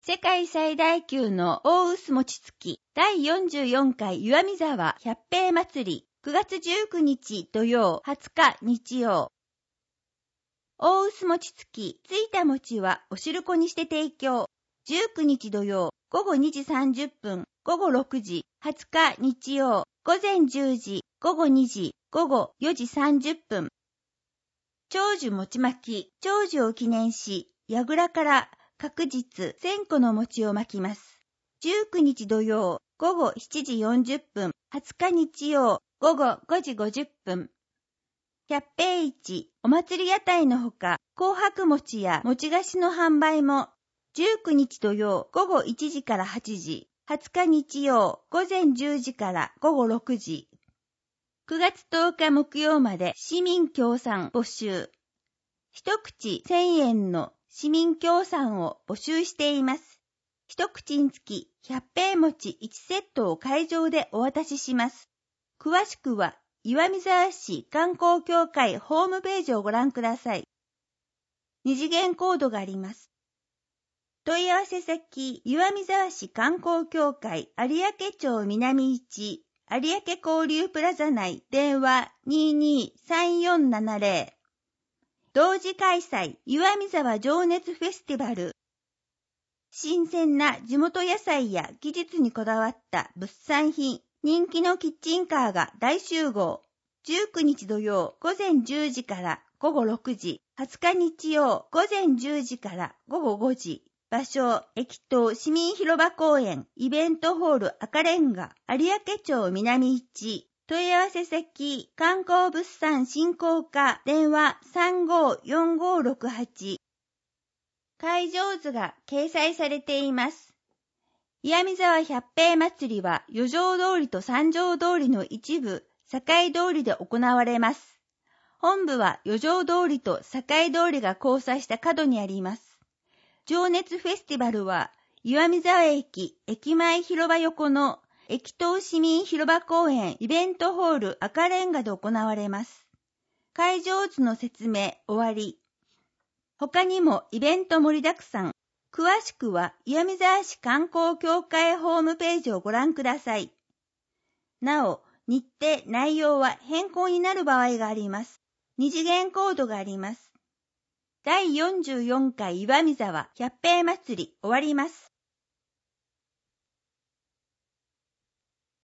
世界最大級の大臼餅つき第44回岩見沢百平祭り9月19日土曜20日日曜。大臼餅つきついた餅はお汁粉にして提供。19日土曜午後2時30分午後6時20日日曜午前10時午後2時午後4時30分。長寿餅巻き長寿を記念し櫓から各日1000個の餅を巻きます。19日土曜午後7時40分20日日曜午後5時50分。百平市お祭り屋台のほか紅白餅や餅菓子の販売も19日土曜午後1時から8時20日日曜午前10時から午後6時。9月10日木曜まで市民協賛募集。一口1000円の市民協賛を募集しています。一口につき百平餅1セットを会場でお渡しします。詳しくは岩見沢市観光協会ホームページをご覧ください。二次元コードがあります。問い合わせ先岩見沢市観光協会有明町南1有明交流プラザ内電話223470。同時開催岩見沢情熱フェスティバル。新鮮な地元野菜や技術にこだわった物産品、人気のキッチンカーが大集合。19日土曜午前10時から午後6時、20日日曜午前10時から午後5時。場所、駅東市民広場公園、イベントホール赤レンガ、有明町南1。問い合わせ先、観光物産振興課、電話354568。会場図が掲載されています。岩見沢百平祭りは、四条通りと三条通りの一部、境通りで行われます。本部は四条通りと境通りが交差した角にあります。情熱フェスティバルは、岩見沢駅、駅前広場横の駅東市民広場公園イベントホール赤レンガで行われます。会場図の説明終わり。他にもイベント盛りだくさん。詳しくは岩見沢市観光協会ホームページをご覧ください。なお、日程、内容は変更になる場合があります。二次元コードがあります。第44回岩見沢百平祭り終わります。